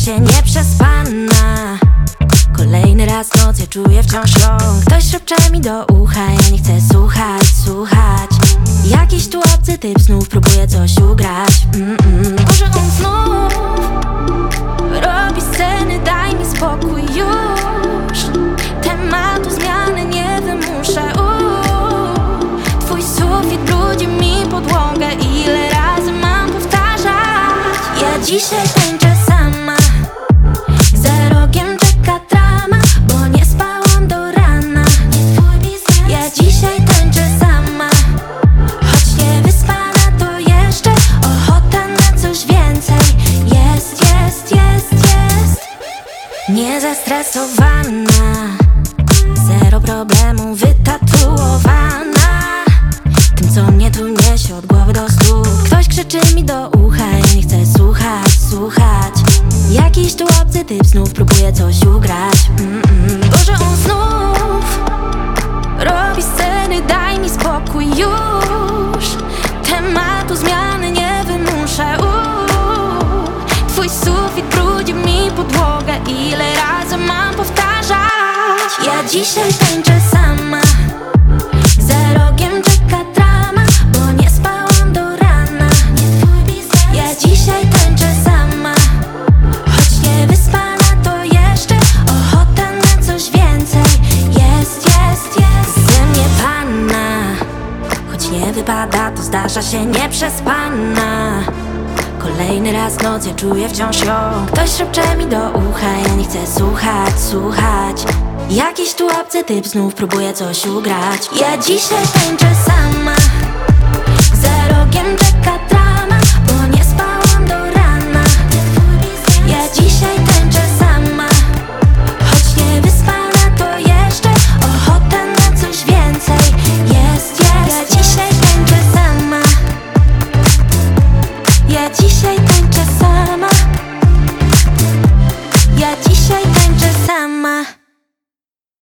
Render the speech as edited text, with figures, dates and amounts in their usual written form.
się nieprzespana. Kolejny raz noc, ja czuję wciąż ją. Ktoś szepcze mi do ucha, ja nie chcę słuchać. Jakiś tu obcy typ znów próbuje coś ugrać. Może on znów robi sceny, daj mi spokój już. Tematu zmiany nie wymuszę. Twój sufit brudzi mi podłogę, ile razy mam powtarzać? Ja dzisiaj tańczę sama. Za rogiem czeka trama, bo nie spałam do rana. Ja dzisiaj tańczę sama, choć nie wyspana, to jeszcze ochota na coś więcej. Jest niezestresowana, zero problemu, wytatuowana tym, co mnie tu niesie od głowy do stóp. Ktoś krzyczy mi do ucha, ja nie chcę słuchać. Jakiś tu obcy typ znów próbuje coś ugrać. Boże, on znów robi sceny, daj mi spokój już. Tematu zmiany nie wymuszę. Twój sufit brudzi mi podłogę, ile razy mam powtarzać? Ja dzisiaj tańczę sama. Za rogiem czeka trama, bo nie spałam do rana. Ja dzisiaj tańczę sama, choć nie wyspana, to jeszcze ochota na coś więcej. Jest ze mnie panna, choć nie wypada, to zdarza się nieprzespana. Kolejny raz noc, ja czuję wciąż ją. Ktoś szepcze mi do ucha, ja nie chcę słuchać. Jakiś tu obcy typ znów próbuje coś ugrać. Ja dzisiaj tańczę sama. Za rogiem czeka trama, bo nie spałam do rana. Ja dzisiaj tańczę sama, choć nie wyspana, to jeszcze ochota na coś więcej. Jest ja dzisiaj tańczę sama. Ja dzisiaj tańczę